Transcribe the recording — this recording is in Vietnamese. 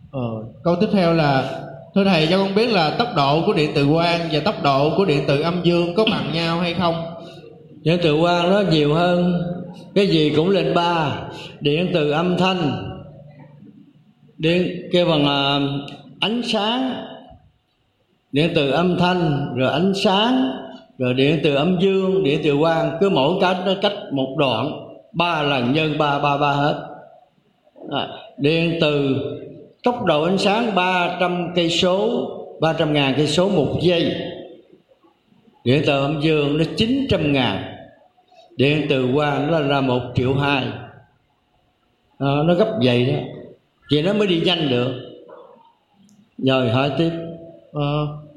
Câu tiếp theo là: thưa thầy cho con biết là tốc độ của điện từ quang và tốc độ của điện từ âm dương có bằng nhau hay không? Điện từ quang nó nhiều hơn, cái gì cũng lên 3. Điện từ âm thanh, điện kêu bằng ánh sáng, điện từ âm thanh rồi ánh sáng, rồi điện từ âm dương, điện từ quang, cứ mỗi cái nó cách một đoạn, 3 lần nhân 3 hết. Điện từ tốc độ ánh sáng 300 cây số, 300.000 cây số một giây. Điện từ âm dương nó 900.000. Điện từ quang nó là 1,2 triệu. Nó gấp vậy đó, vậy nó mới đi nhanh được. Rồi hỏi tiếp.